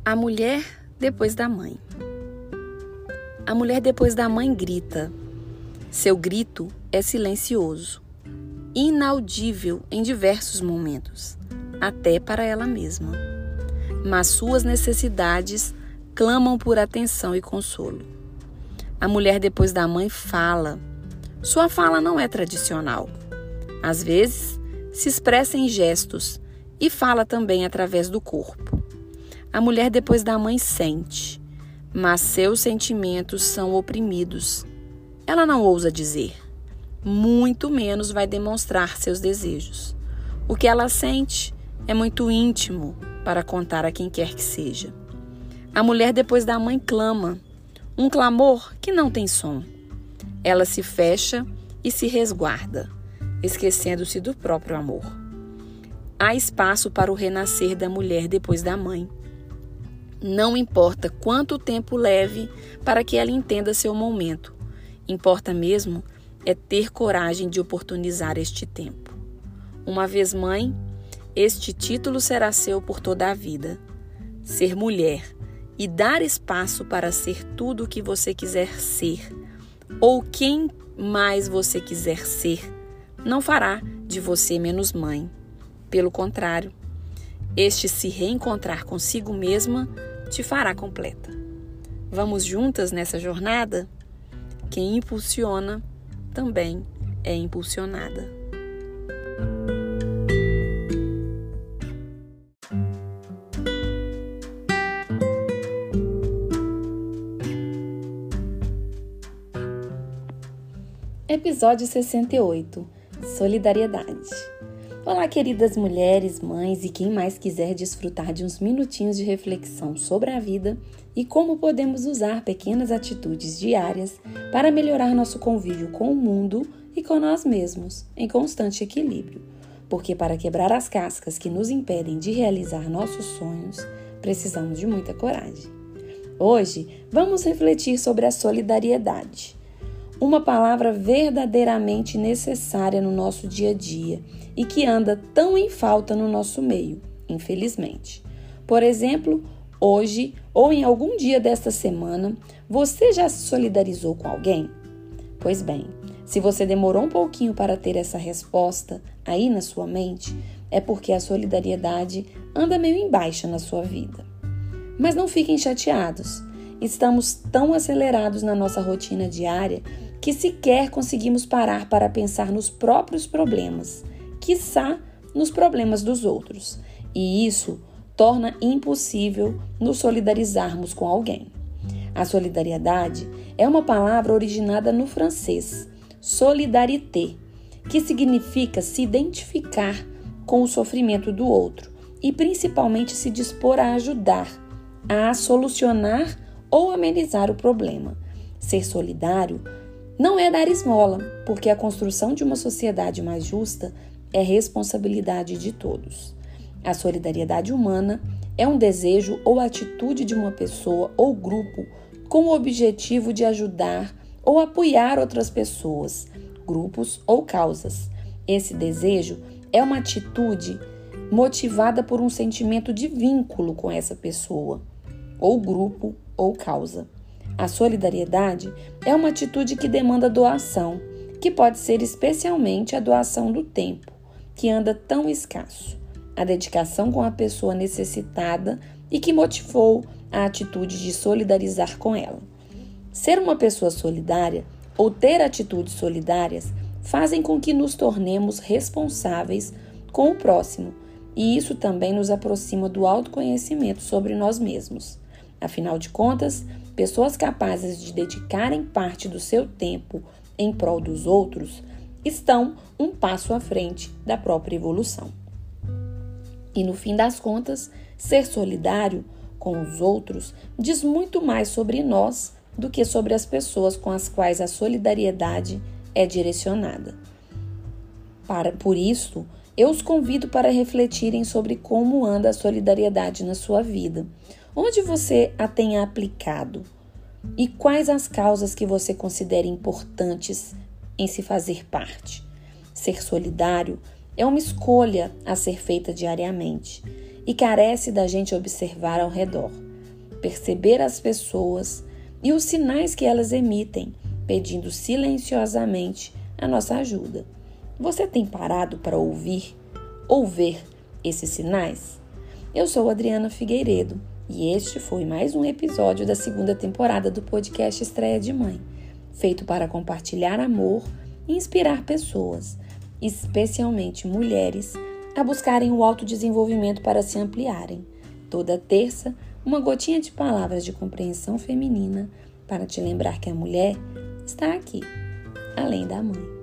A mulher depois da mãe. A mulher depois da mãe grita. Seu grito é silencioso, inaudível em diversos momentos, até para ela mesma. Mas suas necessidades clamam por atenção e consolo. A mulher depois da mãe fala. Sua fala não é tradicional. Às vezes, se expressa em gestos e fala também através do corpo. A mulher depois da mãe sente, mas seus sentimentos são oprimidos. Ela não ousa dizer, muito menos vai demonstrar seus desejos. O que ela sente é muito íntimo para contar a quem quer que seja. A mulher depois da mãe clama, um clamor que não tem som. Ela se fecha e se resguarda, esquecendo-se do próprio amor. Há espaço para o renascer da mulher depois da mãe. Não importa quanto tempo leve para que ela entenda seu momento. Importa mesmo é ter coragem de oportunizar este tempo. Uma vez mãe, este título será seu por toda a vida. Ser mulher e dar espaço para ser tudo o que você quiser ser, ou quem mais você quiser ser, não fará de você menos mãe. Pelo contrário, este se reencontrar consigo mesma te fará completa. Vamos juntas nessa jornada? Quem impulsiona também é impulsionada. Episódio 68. Solidariedade. Olá, queridas mulheres, mães e quem mais quiser desfrutar de uns minutinhos de reflexão sobre a vida e como podemos usar pequenas atitudes diárias para melhorar nosso convívio com o mundo e com nós mesmos, em constante equilíbrio. Porque para quebrar as cascas que nos impedem de realizar nossos sonhos, precisamos de muita coragem. Hoje, vamos refletir sobre a solidariedade. Uma palavra verdadeiramente necessária no nosso dia a dia e que anda tão em falta no nosso meio, infelizmente. Por exemplo, hoje ou em algum dia desta semana, você já se solidarizou com alguém? Pois bem, se você demorou um pouquinho para ter essa resposta aí na sua mente, é porque a solidariedade anda meio em baixa na sua vida. Mas não fiquem chateados. Estamos tão acelerados na nossa rotina diária que sequer conseguimos parar para pensar nos próprios problemas, quiçá nos problemas dos outros. E isso torna impossível nos solidarizarmos com alguém. A solidariedade é uma palavra originada no francês, solidarité, que significa se identificar com o sofrimento do outro e principalmente se dispor a ajudar, a solucionar ou amenizar o problema. Ser solidário não é dar esmola, porque a construção de uma sociedade mais justa é responsabilidade de todos. A solidariedade humana é um desejo ou atitude de uma pessoa ou grupo com o objetivo de ajudar ou apoiar outras pessoas, grupos ou causas. Esse desejo é uma atitude motivada por um sentimento de vínculo com essa pessoa, ou grupo ou causa. A solidariedade é uma atitude que demanda doação, que pode ser especialmente a doação do tempo, que anda tão escasso, a dedicação com a pessoa necessitada e que motivou a atitude de solidarizar com ela. Ser uma pessoa solidária ou ter atitudes solidárias fazem com que nos tornemos responsáveis com o próximo, e isso também nos aproxima do autoconhecimento sobre nós mesmos. Afinal de contas, pessoas capazes de dedicarem parte do seu tempo em prol dos outros estão um passo à frente da própria evolução. E no fim das contas, ser solidário com os outros diz muito mais sobre nós do que sobre as pessoas com as quais a solidariedade é direcionada. Por isso, eu os convido para refletirem sobre como anda a solidariedade na sua vida. Onde você a tem aplicado? E quais as causas que você considera importantes em se fazer parte? Ser solidário é uma escolha a ser feita diariamente e carece da gente observar ao redor. perceber as pessoas e os sinais que elas emitem, pedindo silenciosamente a nossa ajuda. Você tem parado para ouvir ou ver esses sinais? Eu sou Adriana Figueiredo e este foi mais um episódio da segunda temporada do podcast Estreia de Mãe, feito para compartilhar amor e inspirar pessoas, especialmente mulheres, a buscarem o autodesenvolvimento para se ampliarem. Toda terça, uma gotinha de palavras de compreensão feminina para te lembrar que a mulher está aqui, além da mãe.